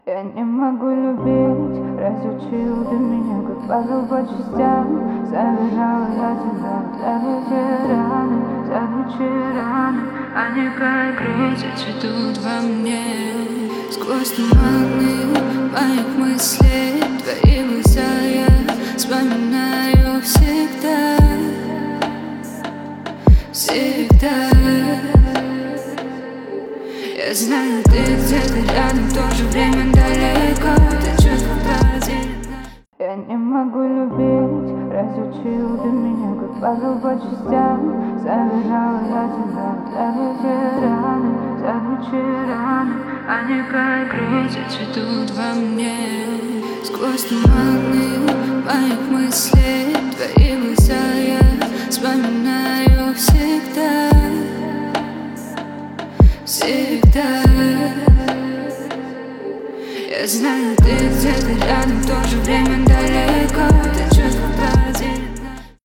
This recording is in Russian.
Я не могу любить, разучил ты меня, как пазл по частям. Собирала я тебя за раны, они как грезы цветут во мне. Сквозь туманы моих мыслей твои глаза я вспоминаю всегда, всегда. Я знаю, ты где-то рядом, в то же время далеко. Ты чувство потеряно. Я не могу любить, разучил ты меня, как пазл по частям. Собирала я тебя за раны, они как грезы цветут во мне. Сквозь туманы моих мыслей твои глаза я вспоминаю всегда, всегда. Я знаю, ты где-то рядом, в то же время далеко.